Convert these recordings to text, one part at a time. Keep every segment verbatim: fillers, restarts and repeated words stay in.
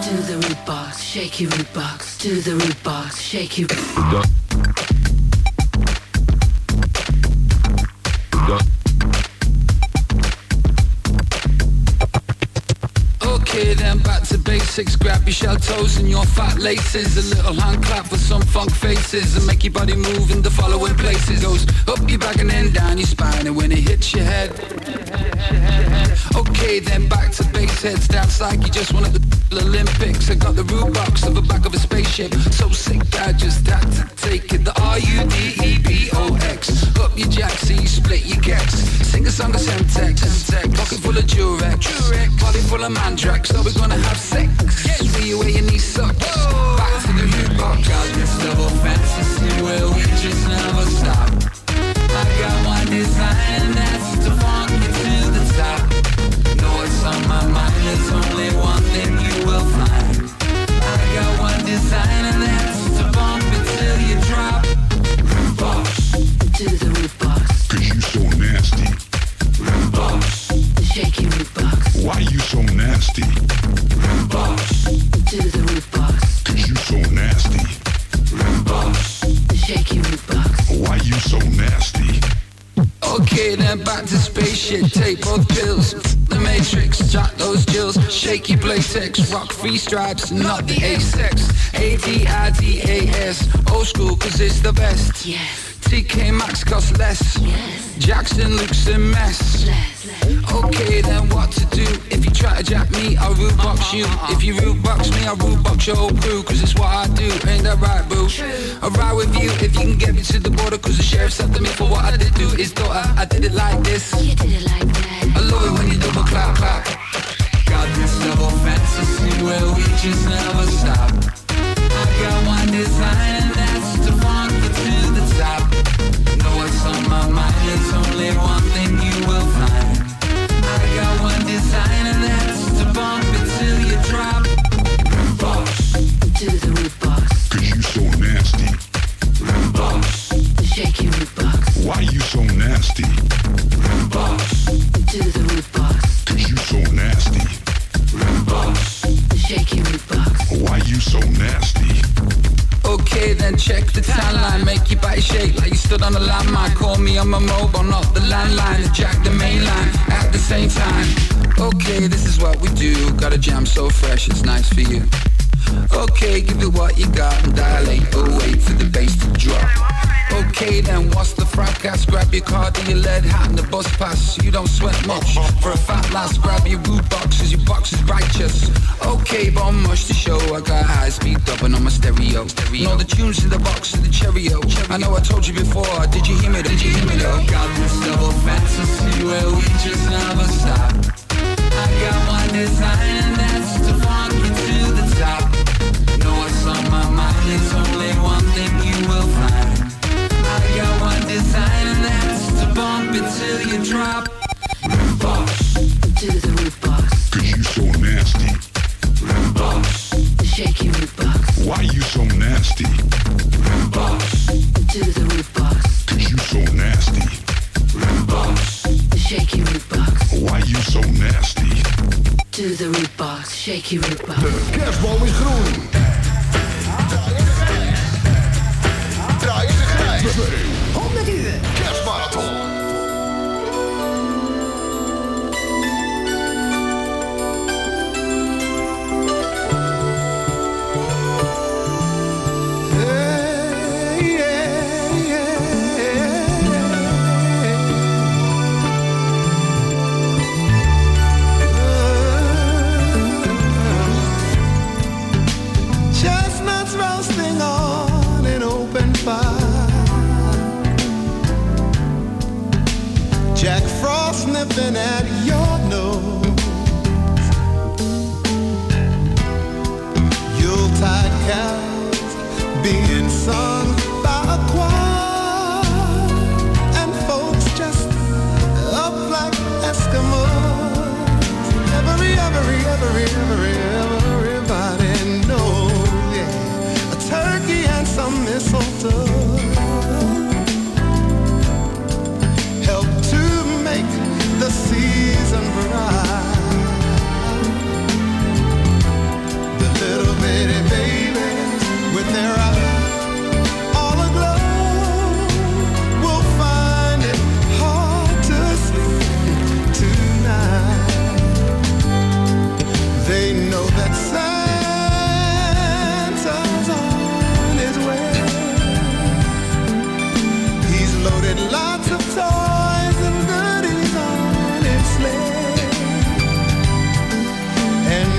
to the root box, shake your root box, to the root box, shake your Okay then, back to basics. Grab your shell toes and your fat laces. A little hand clap for some funk faces, and make your body move in the following places. Goes up your back and then down your spine, and when it hits your head. Okay then, back to base heads. Dance like you just won at the Olympics. I got the root box of the back of a spaceship. So sick I just had to take it. The R U D E B O X. Up your jack, so you split your gex. Sing a song of Semtex. Pocket full of Durex. Body full of Mandrax. So we're gonna have sex. Swing you where your knees suck. Back to the root box. Got this double fantasy where we just never stop. I got one design and that's to funk you to the top. Know what's on my mind, there's only one thing you will find. I got one design and that's to bump it till you drop. Root box, to the root box, cause you so nasty. Root box, shake your root box. Why you so nasty? Root box, to the root box, cause you so nasty. Root box, shake your root box. Why you so nasty? Okay then, back to spaceship. Take both pills, the matrix, jot those jills. Shake your playtex, rock free stripes, not the A-sex. A D I D A S, old school cause it's the best. Yes, T K Maxx costs less. yes, Jackson looks a mess. less, less. Okay then, what to do? If you try to jack me, I'll root box you. If you root box me, I'll root box your whole crew. Cause it's what I do, ain't that right, boo? True. I'll ride with you if you can get me to the border. Cause the sheriff's after me for what I did do. His daughter, I did it like this. You did it like that. I love it when you double clap, clap. Got this double fantasy where we just never stop. I got one design and that's to funk you to the top. Know what's on my mind, there's only one thing you will find. I got one design and that's to bump it till you drop. Root box, To the root box, Cause you so nasty. root box, shake your root box. Why you so nasty? root box, To the root box, Cause you so nasty. root box. shake your root box. Why you so nasty? Okay then, check the timeline. Make your body shake like you stood on a landmine. Call me on my mobile, not the landline. And jack the main line at the same time. Okay, this is what we do. Got a jam so fresh, it's nice for you. Okay, give it what you got and dilate. Oh, wait for the bass to drop. Okay then, what's the fracas? Grab your card and your lead hat and the bus pass. You don't sweat much for a fat lass. Grab your root boxes, your box is righteous. Okay, but I'm much to show. I got high speed dubbing on my stereo. Know the tunes in the box of the Cheerio. I know I told you before, did you hear me? Did you hear me though? Got this double fantasy where we just never stop. I got one design and that's to funk you to the top. Know what's on my mind, there's only one thing you will find. I got one design and that's to bump it till you drop. Root box, To the root box, Cause you so nasty. root box, shake your root box. Why you so nasty? root box, To the root box, Cause you so nasty. root box, shake your root box. Why you so nasty? To the root box, shake your root box. De kerstboom is groen. Draai in de grijs. honderd uur kerstmarathon. Chestnuts roasting on an open fire.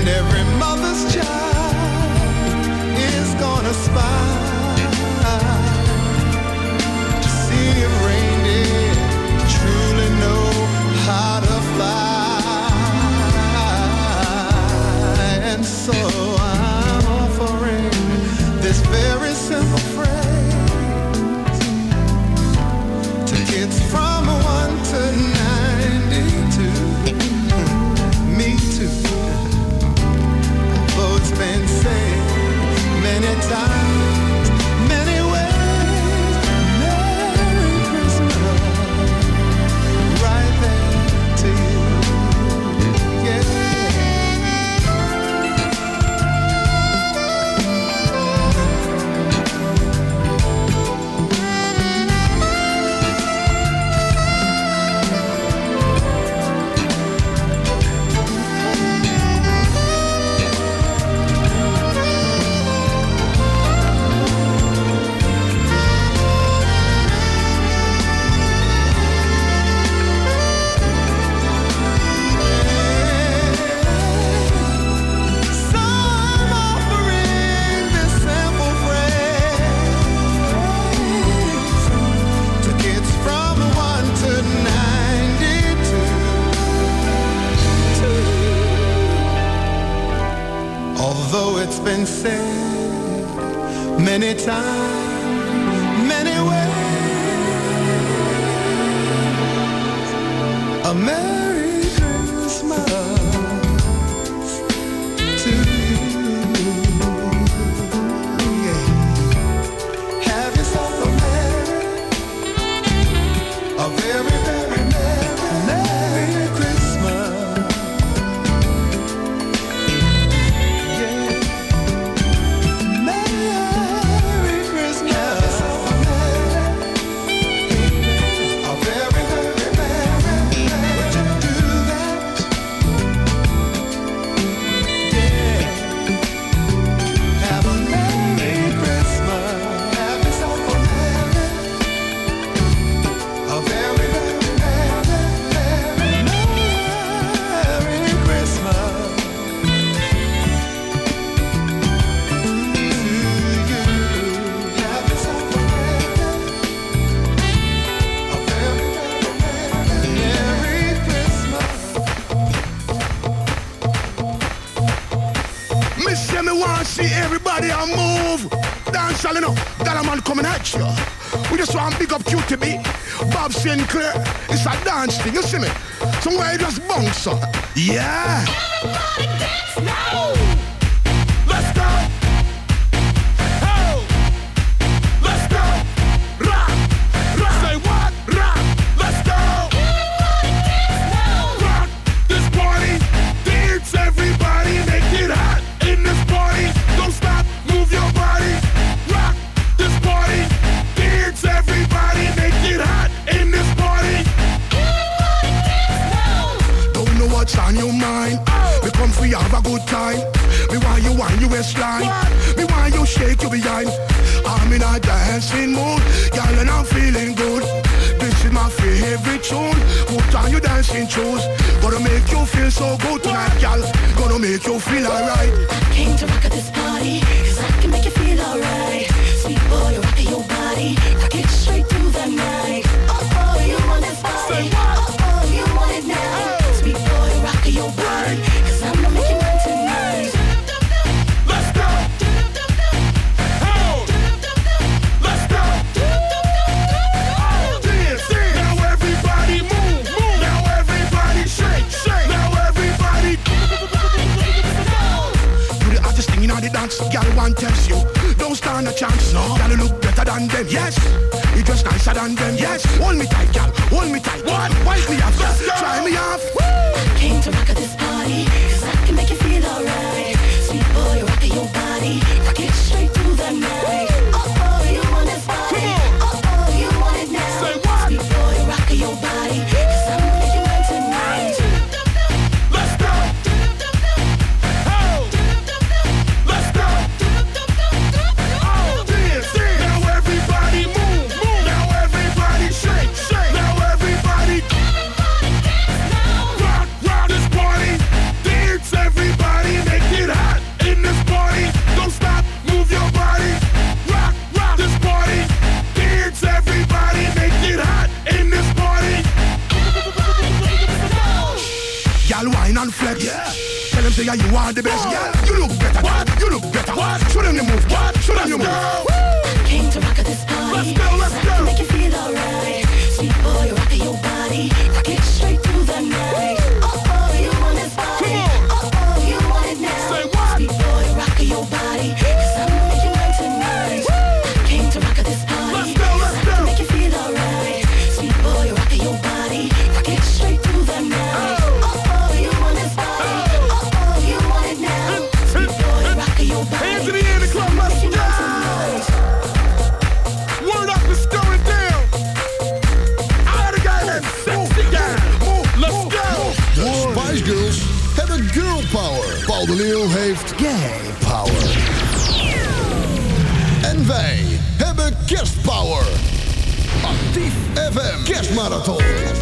every mother's child is gonna spy to see if reindeer truly know how to fly. And so I'm offering this very simple phrase to kids from one to ninety-two. Me too. Though it's been said many times, many ways, Merry Christmas, right there to you, yeah. So I'm offering this simple phrase to kids from one to ninety-two. Although it's been said many times, many ways, a Merry Christmas to you. Yeah. Have yourself a merry, a very, very merry, Merry Christmas. Yeah. Merry Christmas. Have yourself a merry, a very, very merry, would you do that? Yeah. Have a Merry Christmas. Have yourself a merry, a very, very merry, merry, Merry Christmas to you. Have yourself a merry, a very, very merry, Merry Christmas. Me say me want see everybody a move. Dance all enough. That man coming at you. We just want big up Q T B. Bob Sinclair. It's a dance thing, you see me? Somewhere you just bounce up. Yeah. Everybody dance now! Let's go. Oh. Let's go. Rock. Rock. Say what? Rock. Let's go. Everybody dance now! Rock this party. Dance everybody. Make it hot in this party. Don't stop. Move your body. Rock this party. Dance everybody. Make it hot in this party. Everybody dance now! Don't know what's on your mind. We come for you have a good time. Me want you on your waistline. Me want you shake your behind. I'm in a dancing mood, girl, and I'm feeling good. This is my favorite tune. Put on your dancing shoes. Gonna make you feel so good tonight, girl. Gonna make you feel alright. Came to rock at this party, cause I can make you feel alright. Sweet boy, you're rocking your body, rock it straight through the night. Oh, oh, you want this body. Oh, oh, you want it now. Sweet boy, you're rocking your body, cause I'm gonna make you mine tonight. Let's go. Oh. Let's go. Oh, dance, dance. Now everybody move, move. Now everybody shake, shake. Now everybody. Do the hottest thing in all the dance, girl. One tells you, don't stand a chance. No, girl, you look better than them. Yes, you dress nicer than them. Yes, hold me tight, girl. Hold me tight. What? Wipe me off. Try me off. Came to rock at this party, cause I can make you feel alright. Sweet boy, you're rocking your body, rock it straight through the night. Oh, oh, you want this body. Oh, oh, you want it now. Say what? Sweet boy, you're rocking your body, cause I'm gonna make you mine tonight. Let's go. Oh. Let's go. Oh, dance, dance. Now everybody move, move. Now everybody shake, shake. Now everybody. Everybody dance now! Rock, rock this party. Dance. Tell them say yeah, you are the best. Yeah, you look better. What? You look better. What? Show them the move. What? Show them the move. Came to rock at this party. Let's go, let's go. Make you feel alright. Sweet boy, rockin' your body. Rock it straight through the night. Oh oh, you want this body? Oh oh, you want it now? Say what? Sweet boy, rockin' your body. 'Cause I'm making mine tonight. Came to rock at this party. Let's go, let's go. Make you feel alright. Sweet boy, rockin' your body. Rock it straight through the night. Oh oh, you want this body? Oh oh, you want it now? Sweet boy, rockin' your body. Hands in the air in the club, let's Making go. mine tonight. Word up, it's going down. I had a guy that's sexy guy. Let's go. De Spice Girls hebben girl power. Paul de Leeuw heeft gay power. En wij hebben kerstpower. Actief F M Kerstmarathon.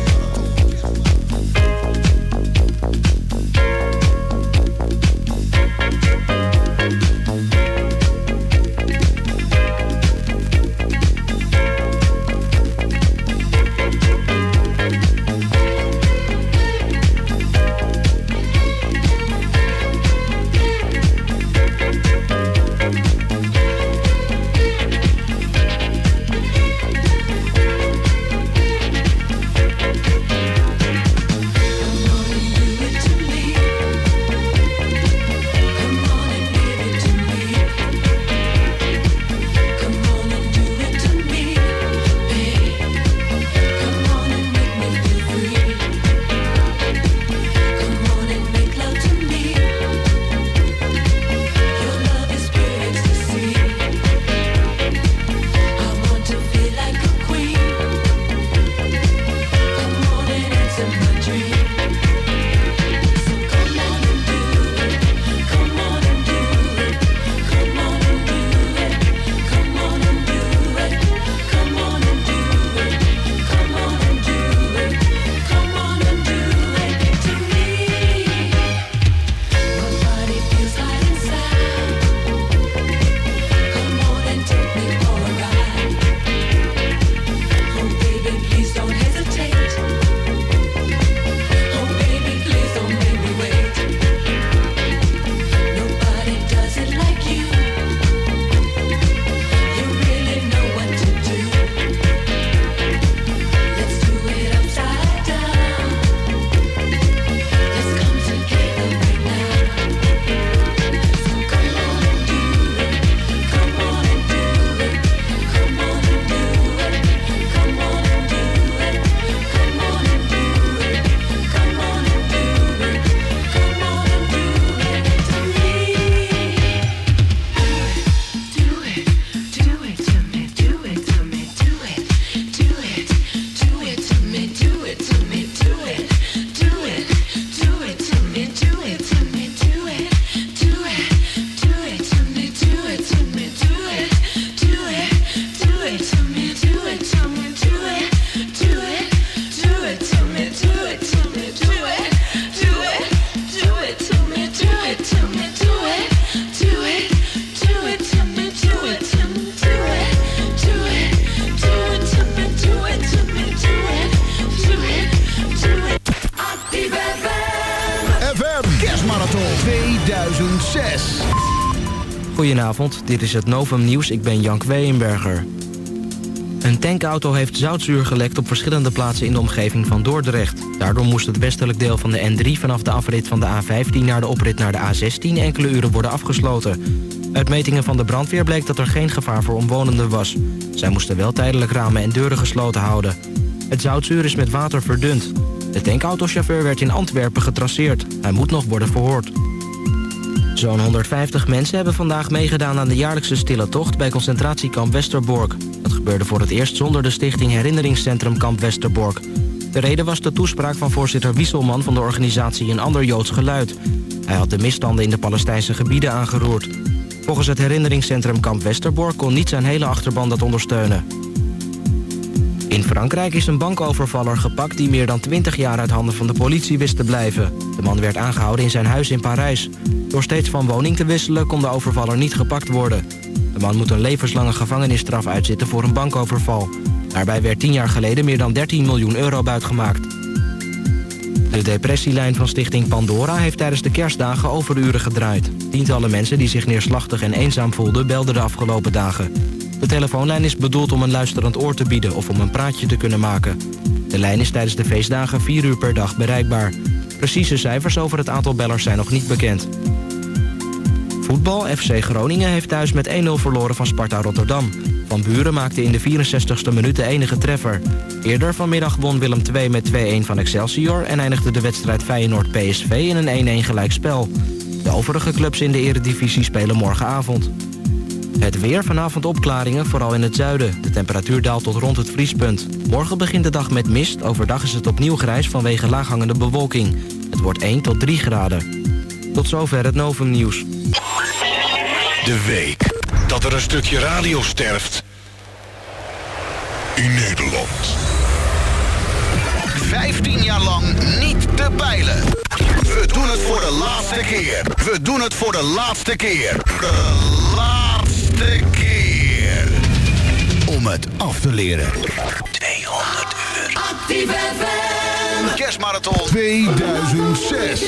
tweeduizend zes. Goedenavond, dit is het Novum Nieuws. Ik ben Jank Weenberger. Een tankauto heeft zoutzuur gelekt op verschillende plaatsen in de omgeving van Dordrecht. Daardoor moest het westelijk deel van de N drie vanaf de afrit van de A vijftien naar de oprit naar de A zestien enkele uren worden afgesloten. Uit metingen van de brandweer bleek dat er geen gevaar voor omwonenden was. Zij moesten wel tijdelijk ramen en deuren gesloten houden. Het zoutzuur is met water verdund. De tankautochauffeur werd in Antwerpen getraceerd. Hij moet nog worden verhoord. Zo'n honderdvijftig mensen hebben vandaag meegedaan aan de jaarlijkse stille tocht bij concentratiekamp Westerbork. Dat gebeurde voor het eerst zonder de stichting Herinneringscentrum Kamp Westerbork. De reden was de toespraak van voorzitter Wieselman van de organisatie Een Ander Joods Geluid. Hij had de misstanden in de Palestijnse gebieden aangeroerd. Volgens het Herinneringscentrum Kamp Westerbork kon niet zijn hele achterban dat ondersteunen. In Frankrijk is een bankovervaller gepakt die meer dan twintig jaar uit handen van de politie wist te blijven. De man werd aangehouden in zijn huis in Parijs. Door steeds van woning te wisselen kon de overvaller niet gepakt worden. De man moet een levenslange gevangenisstraf uitzitten voor een bankoverval. Daarbij werd tien jaar geleden meer dan dertien miljoen euro buitgemaakt. De depressielijn van stichting Pandora heeft tijdens de kerstdagen overuren gedraaid. Tientallen mensen die zich neerslachtig en eenzaam voelden belden de afgelopen dagen. De telefoonlijn is bedoeld om een luisterend oor te bieden of om een praatje te kunnen maken. De lijn is tijdens de feestdagen vier uur per dag bereikbaar. Precieze cijfers over het aantal bellers zijn nog niet bekend. Voetbal. F C Groningen heeft thuis met één nul verloren van Sparta Rotterdam. Van Buren maakte in de vierenzestigste minuut de enige treffer. Eerder vanmiddag won Willem twee met twee-een van Excelsior en eindigde de wedstrijd Feyenoord-P S V in een één-één gelijkspel. De overige clubs in de eredivisie spelen morgenavond. Het weer, vanavond opklaringen, vooral in het zuiden. De temperatuur daalt tot rond het vriespunt. Morgen begint de dag met mist. Overdag is het opnieuw grijs vanwege laaghangende bewolking. Het wordt één tot drie graden. Tot zover het Novum Nieuws. De week dat er een stukje radio sterft In Nederland. vijftien jaar lang niet te peilen. We doen het voor de laatste keer. We doen het voor de laatste keer. De laatste keer. Om het af te leren. tweehonderd uur. Actief F M. Kerstmarathon tweeduizend zes.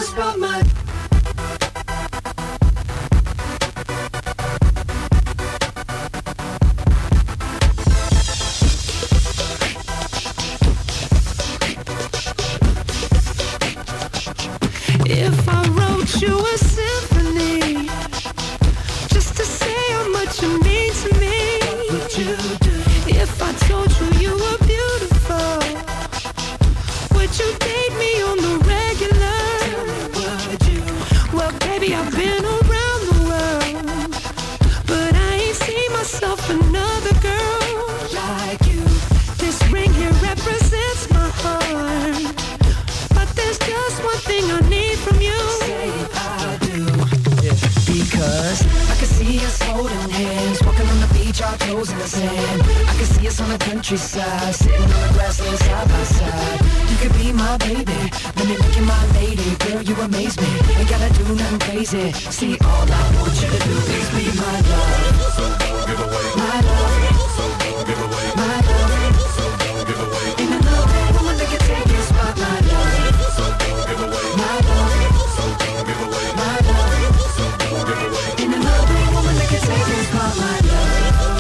If I wrote you a symphony, just to say how much you mean to me, what would you do? If I told you you were beautiful, would you date me on the regular? Tell me, would you? Well, baby, I've been around the world, but I ain't seen myself another girl like you. This ring here represents my heart, but there's just one thing I need from you. Say I do. Yeah. Because I can see us holding hands, walking on the beach, our toes in the sand. I can see us on the countryside, sitting on the grassland side by side. You could be my baby, let me make you my lady. Girl, you amaze me, ain't gotta do nothing crazy. See, all I want you to do is be my love. So don't give away my love. So don't give away my love. So don't give away. Ain't another woman that can take your spot, my love. So don't give away my love. So don't give away my love. So don't give away. Ain't another woman that can take your spot, my love.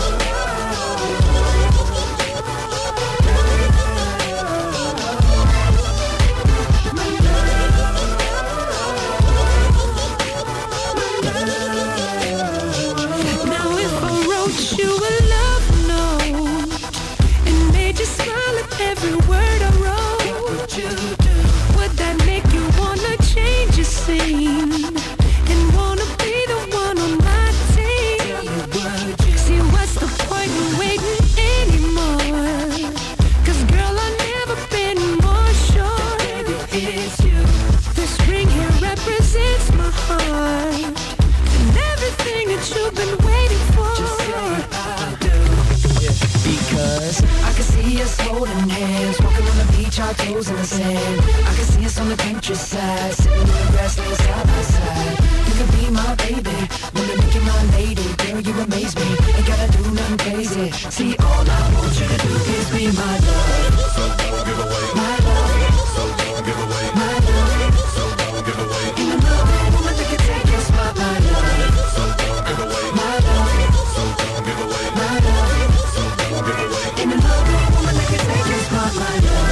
Now if I wrote you a love note and made you smile at every word I wrote, what would you do? Would that make you wanna change your scene and wanna be the one on my team? Would you? See, what's the point in waiting anymore? Cause girl, I've never been more sure. Baby, it's you. This ring here represents my heart and everything that you've been waiting for. Just say I do. Because I can see us holding hands, walking on the beach, our toes in the sand. I can see us on the countryside, sitting on the grassland side by side. You could be my baby, let me make you my lady. Girl, you amaze me, ain't gotta do nothing crazy. See, all I want you to do is be my love. So don't give away my love. So don't give away my love. So don't give away. Ain't another woman that can take your spot, my love. So don't give away my love. So don't give away my love. So don't give away. Ain't another woman that can take your spot, my love.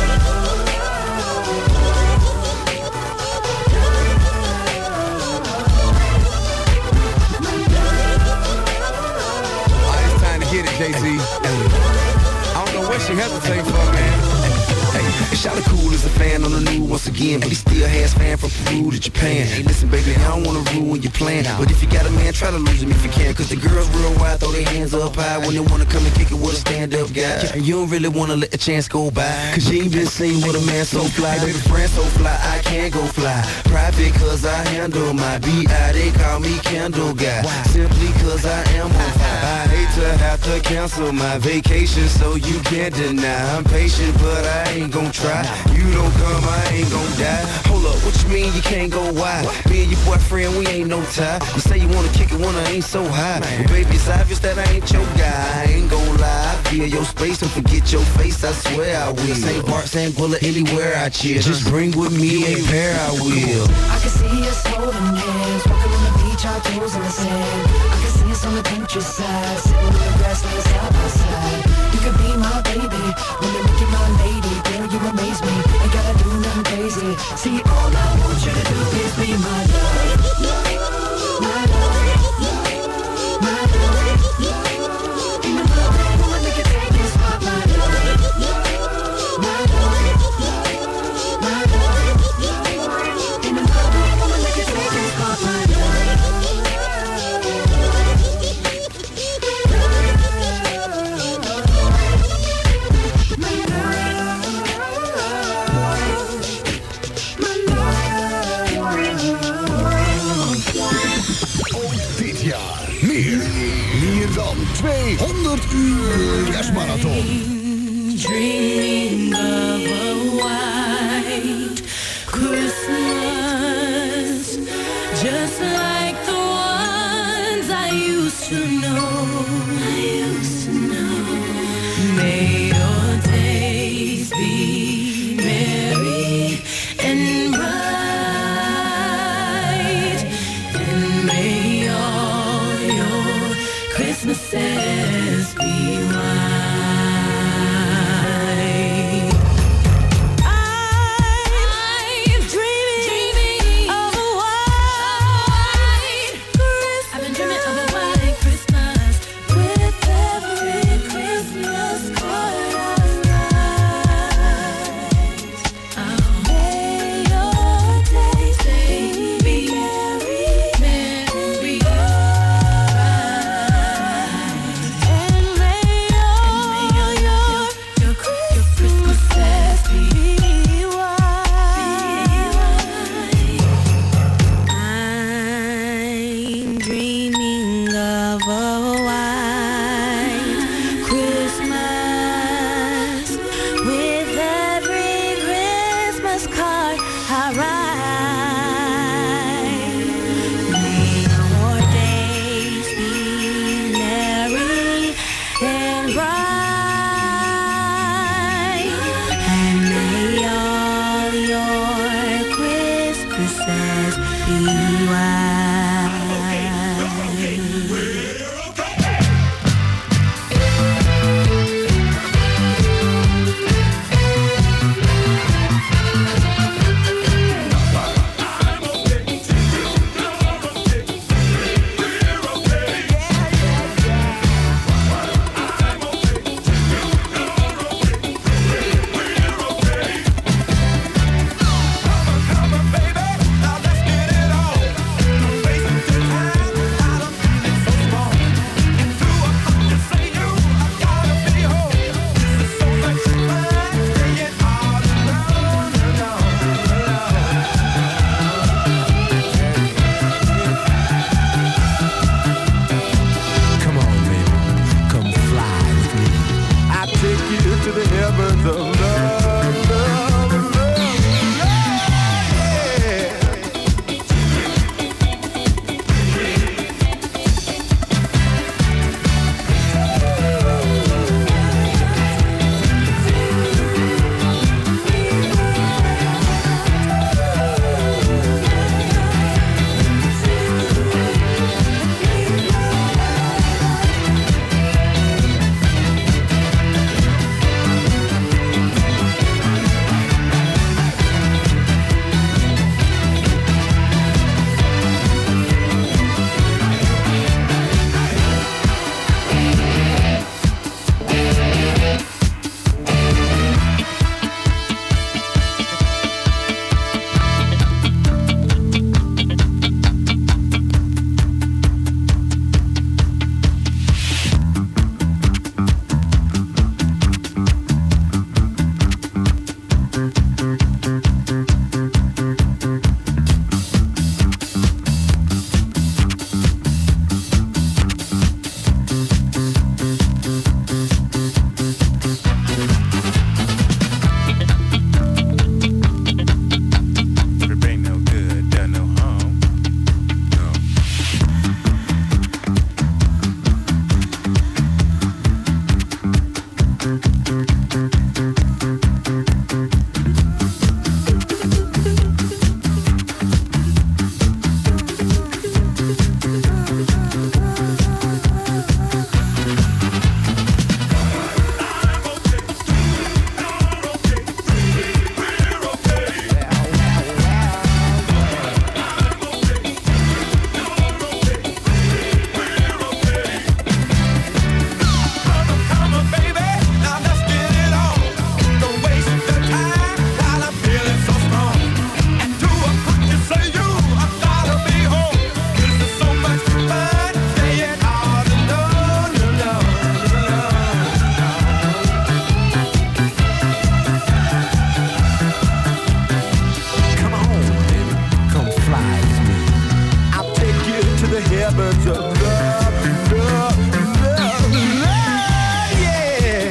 It's time to get it, Jay-Z. I don't know what she hesitating for, man. Hey, Charlotte Cool is a fan on the new once again, but he still has fan from Peru to Japan. Hey, listen, baby, I don't wanna ruin your plan, but if you got a man, try to lose him if you can. Cause the girls real wide, throw their hands up high when they wanna come and kick it with a stand-up guy. And you don't really wanna let the chance go by, cause you ain't been seen with a man so fly. Baby, friend so fly, I can't go fly. Private cause I handle my B I, they call me Candle Guy. Simply cause I am on fire. I hate to have to cancel my vacation, so you can't deny. I'm patient, but I ain't gon' try. cry. You don't come, I ain't gon' die. Hold up, what you mean you can't go wide? Me and your boyfriend, we ain't no tie. You say you wanna kick it when I ain't so high. But baby, it's obvious that I ain't your guy. I ain't gon' lie. Feel your space and forget your face, I swear I will. Same part, same bullet, anywhere I chill. Just bring with me a pair, I will. I can see us holding hands, walking on the beach, our toes in the sand. I can see us on the countryside, sitting on the grassland side by side. You could be my baby, wanna make you my lady. Girl, you amaze me, ain't gotta do nothing crazy. See, all I want you to do is be my love, my love, my love. Be my love, wanna make you take this spot, my love, my love, my love. Be my love, wanna make you take this spot, my love. Dit jaar meer, meer dan tweehonderd uur kerstmarathon. Dreaming of a white Christmas, just like the ones I used to know. I used to know. May your days be merry and bright, and may all your Christmases be white. Baby, now let's get it on. love, love, love, love, love, yeah.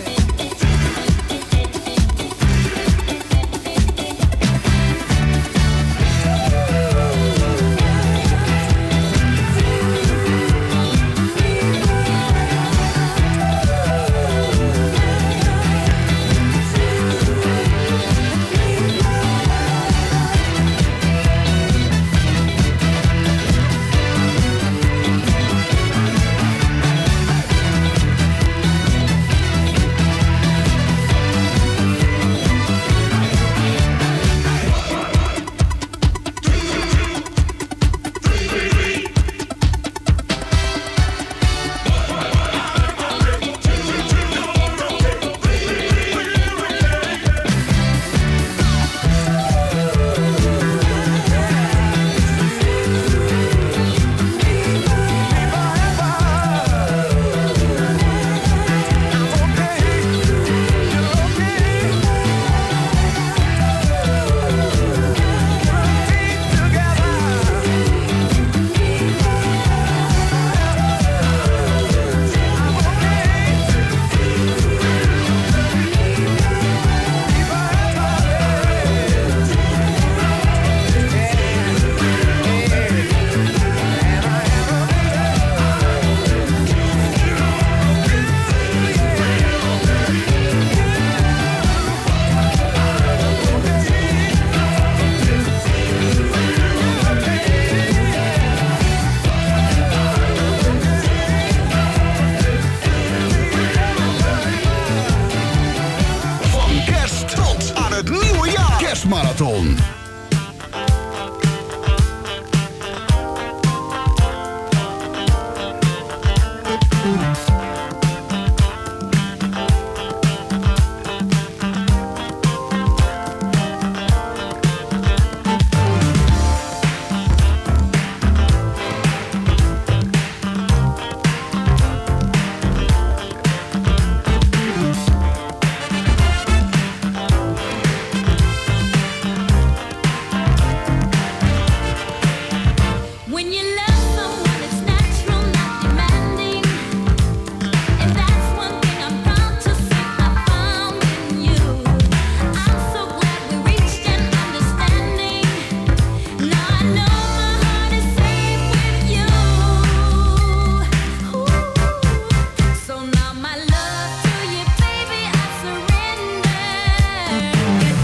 Kerstmarathon.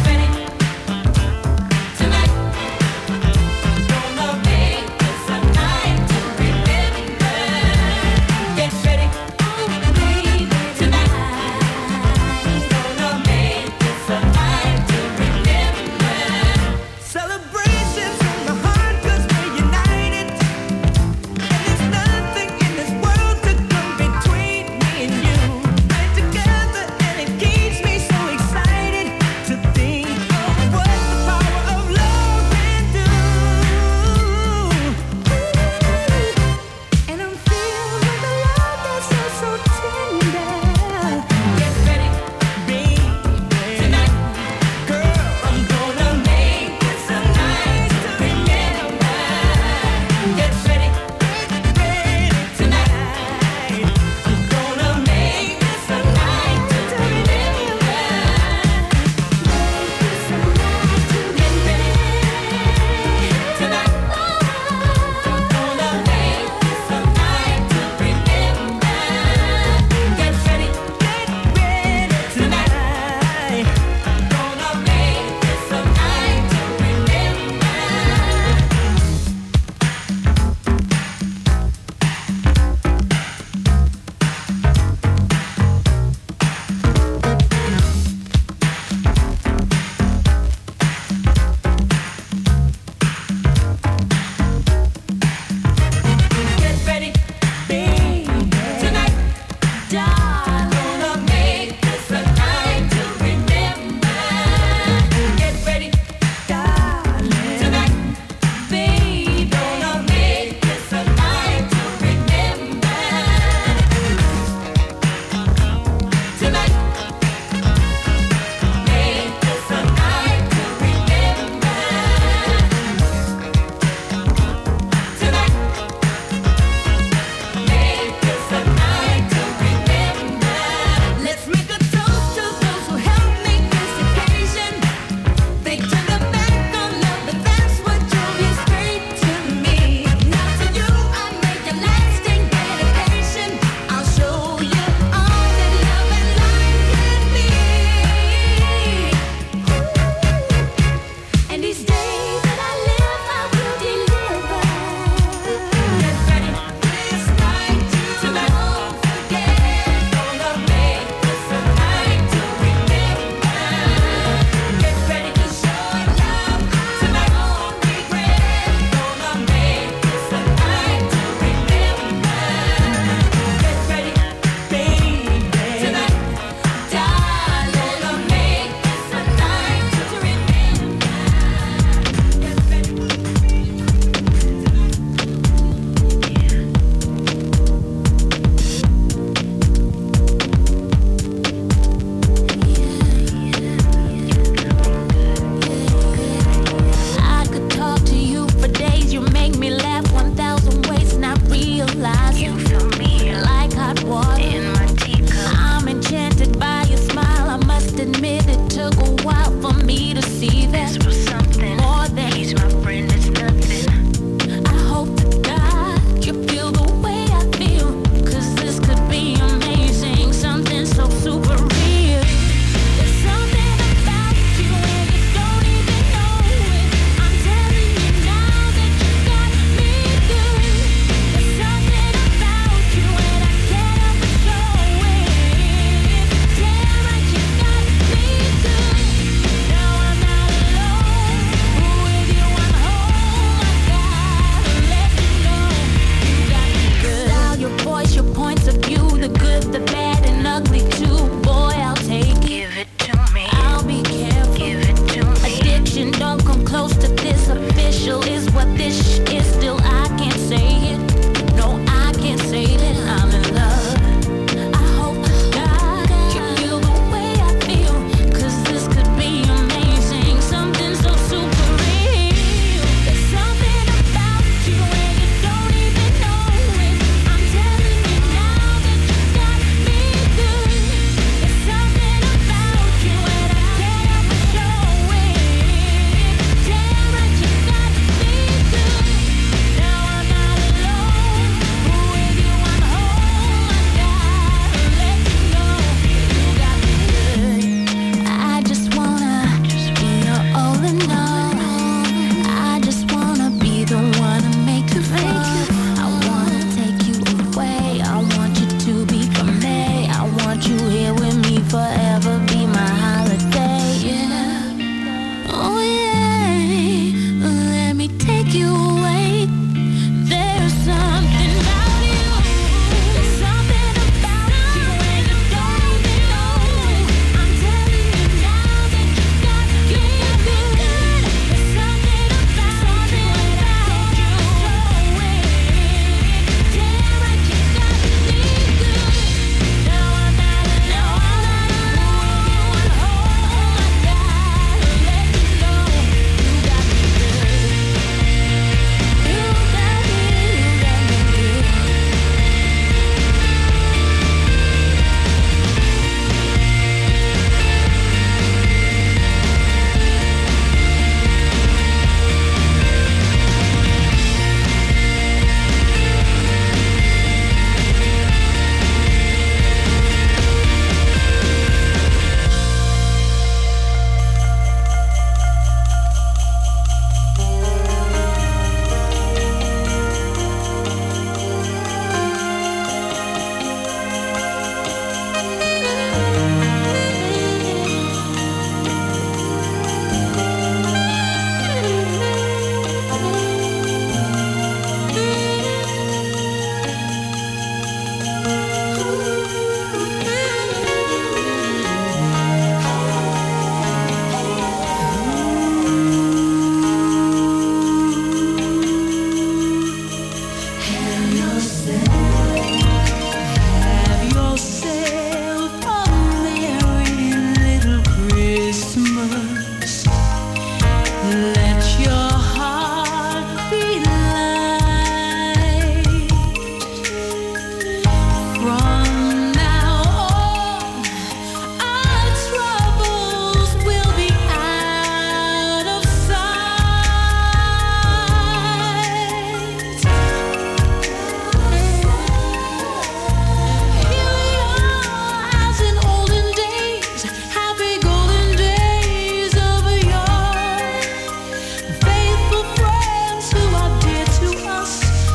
Tonight, gonna make this a night.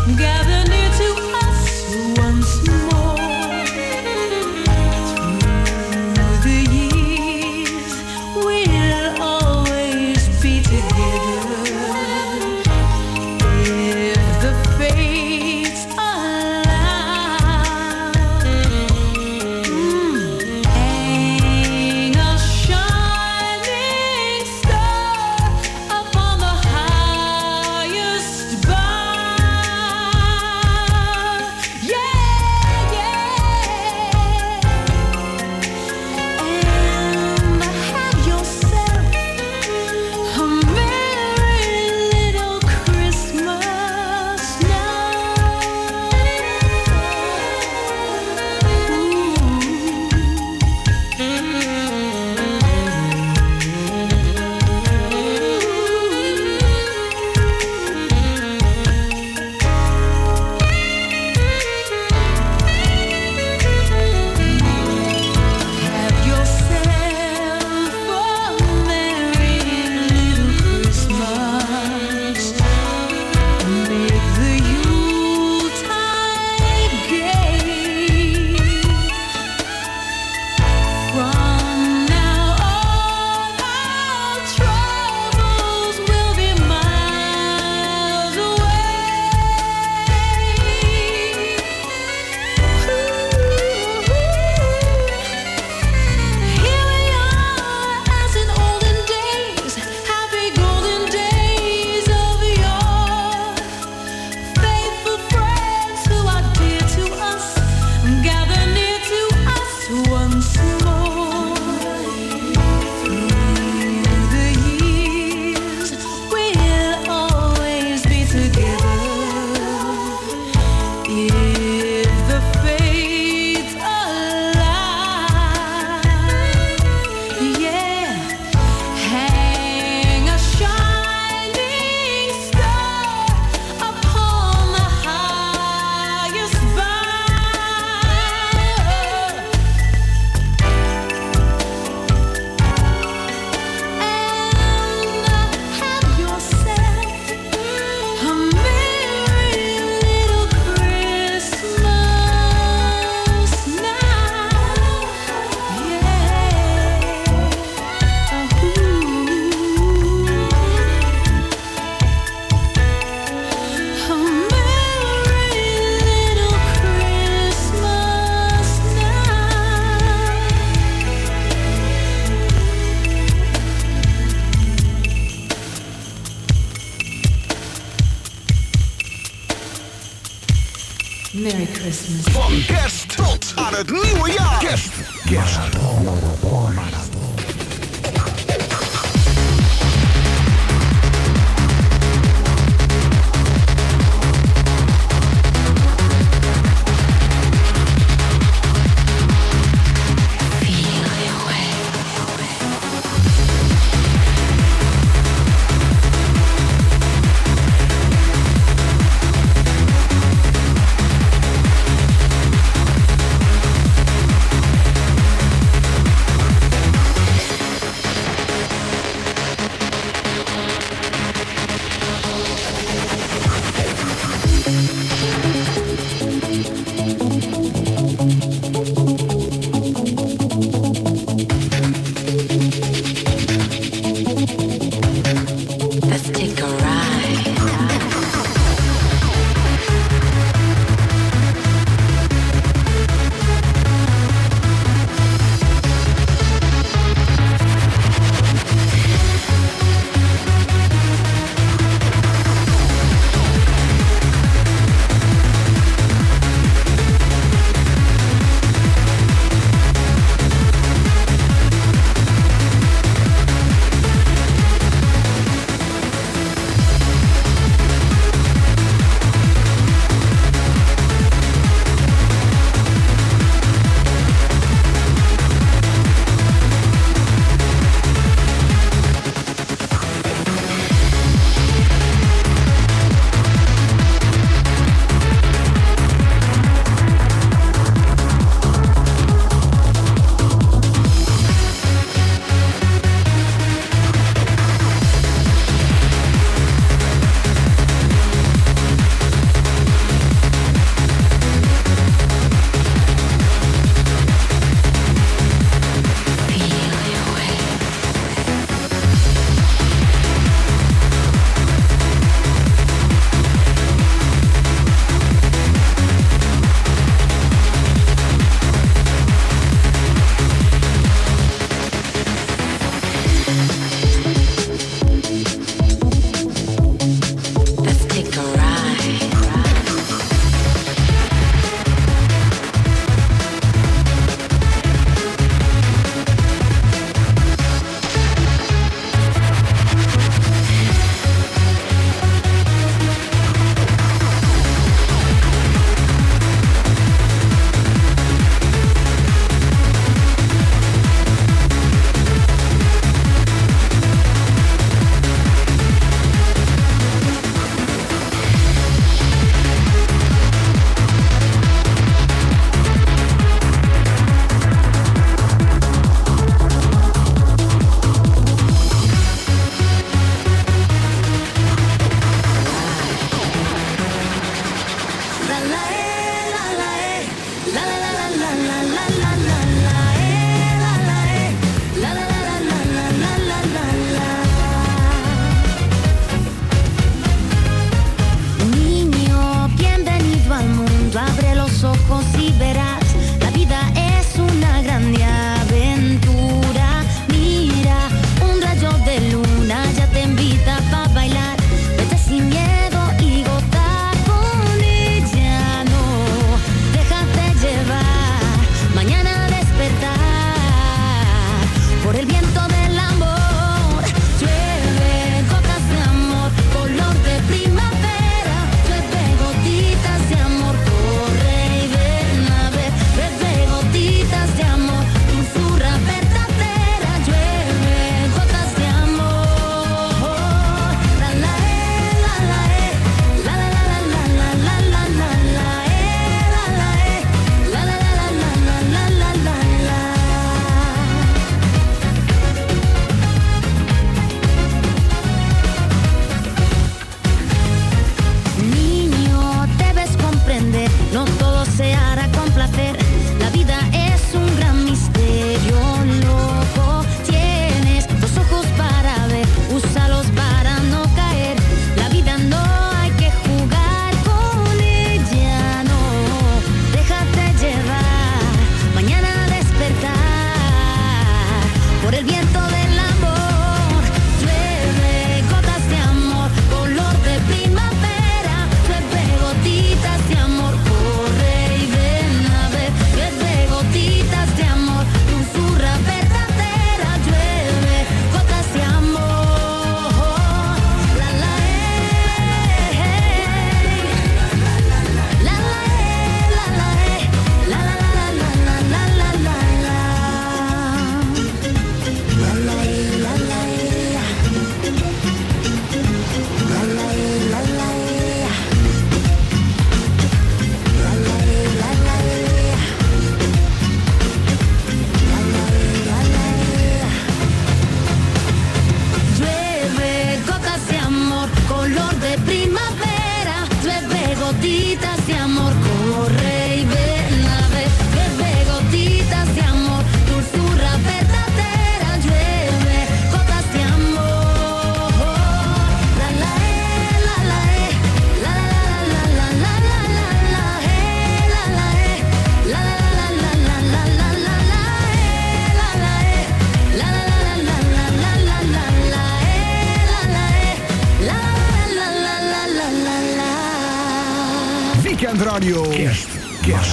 gather near to us once more. Through the years, we'll always be together. If the fates allow, mm. hang a shining star upon the highest bough. Yeah, yeah. And have yourself a merry little Christmas now. Have yourself a merry little Christmas. Make the Yuletide gay. From now on, our troubles will be miles away. Here we are, as in olden days, happy golden days of yore. Faithful friends who are dear to us, gather near to us once more. Through the years, we'll always be together. If the fates allow, yeah, hang a shining star upon the highest bough. And have yourself a merry little Christmas now. Yeah. A merry little Christmas now. Merry Christmas. Van kerst tot aan het nieuwe jaar. Kerst. Kerst. Feel gotitas de amor, corre y ven a ver, bebé, gotitas de amor, dulzura verdadera, llueve gotas de amor. La la eh, la la eh, la la la la la la la la eh, la la eh, la la la la la la la la eh, la la eh, la la la la la la la la la eh, la la eh, la la la la la la la. Weekend Radio. Kerst. Kerst.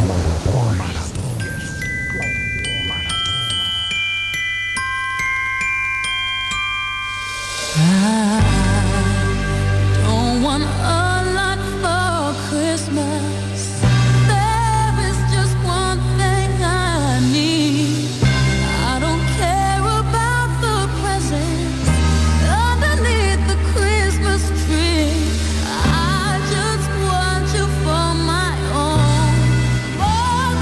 Don't want a lot for Christmas. There is just one thing I need. I don't care about the presents underneath the Christmas tree. I just want you for my own, more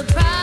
surprise.